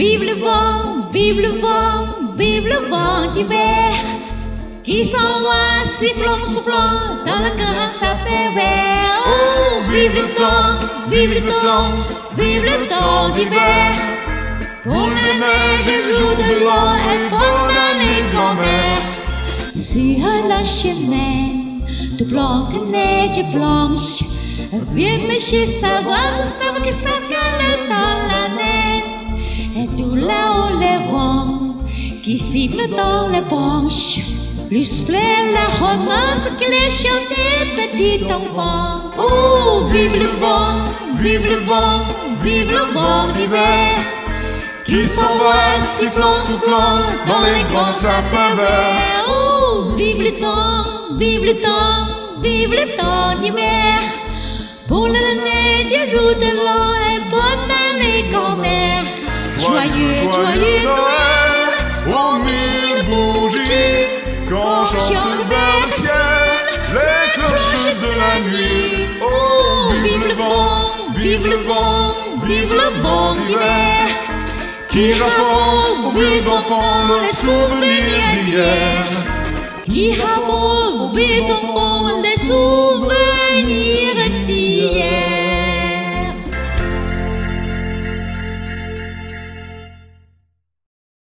Vive le vent, vive le vent, vive le vent d'hiver qui s'envoie sifflant, soufflant dans le cœur sa vert. Oh, vive le temps, vive le temps, vive le temps d'hiver. Pour la neige et le jour de l'an et bonne année grand-mère. Sur la chemin de blanche neige blanche, viens monsieur savoir que ça cale dans la neige. Et tout là-haut les vents qui sifflent dans les branches, plus plaît la romance que les chants des petits enfants. Oh, vive le vent, vive le vent, vive le vent d'hiver qui s'envole sifflant, soufflant dans les grands sapins verts. Oh, vive le temps, vive le temps, vive le temps d'hiver. Pour la neige et jour de l'an et bonne année grand-mère. Joyeux, joyeux Noël, aux mille bougies, quand chantent vers le ciel les cloches de la nuit. Oh, vive le vent, vive le vent, vive le vent d'hiver qui rapporte aux vieux enfants les souvenirs d'hier. Qui rapporte aux vieux enfants